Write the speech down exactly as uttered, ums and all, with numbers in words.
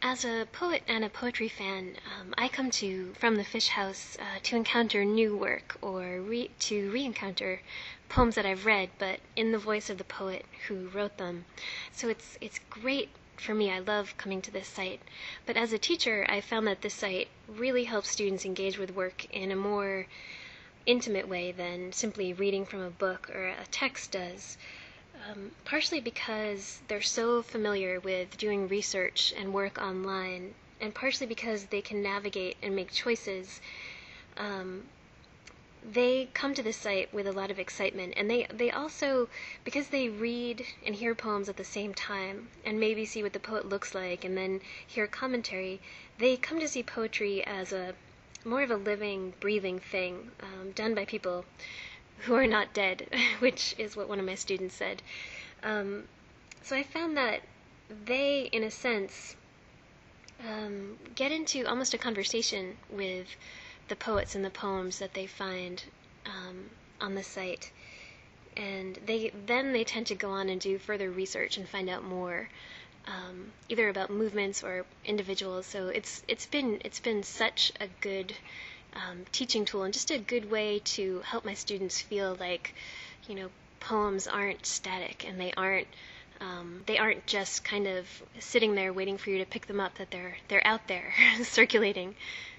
As a poet and a poetry fan, um, I come to From the Fish House uh, to encounter new work or re- to re-encounter poems that I've read, but in the voice of the poet who wrote them. So it's it's great for me. I love coming to this site. But as a teacher, I found that this site really helps students engage with work in a more intimate way than simply reading from a book or a text does. Um, partially because they're so familiar with doing research and work online, and partially because they can navigate and make choices. Um, they come to this site with a lot of excitement, and they, they also, because they read and hear poems at the same time, and maybe see what the poet looks like, and then hear commentary, they come to see poetry as a more of a living, breathing thing, um, done by people who are not dead, which is what one of my students said. Um, so I found that they, in a sense, um, get into almost a conversation with the poets and the poems that they find um, on the site. And they then they tend to go on and do further research and find out more, um, either about movements or individuals. So it's it's been it's been such a good um, teaching tool, and just a good way to help my students feel like, you know, poems aren't static, and they aren't um, they aren't just kind of sitting there waiting for you to pick them up. That they're they're out there circulating.